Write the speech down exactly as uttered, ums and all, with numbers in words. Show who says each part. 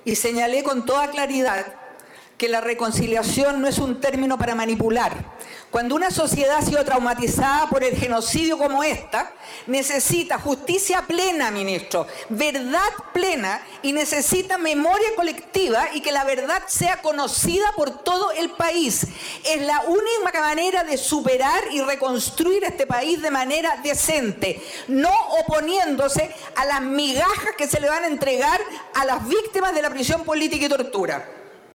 Speaker 1: y señalé con toda claridad que la reconciliación no es un término para manipular. Cuando una sociedad ha sido traumatizada por el genocidio como esta, necesita justicia plena, ministro, verdad plena, y necesita memoria colectiva y que la verdad sea conocida por todo el país. Es la única manera de superar y reconstruir este país de manera decente, no oponiéndose a las migajas que se le van a entregar a las víctimas de la prisión política y tortura.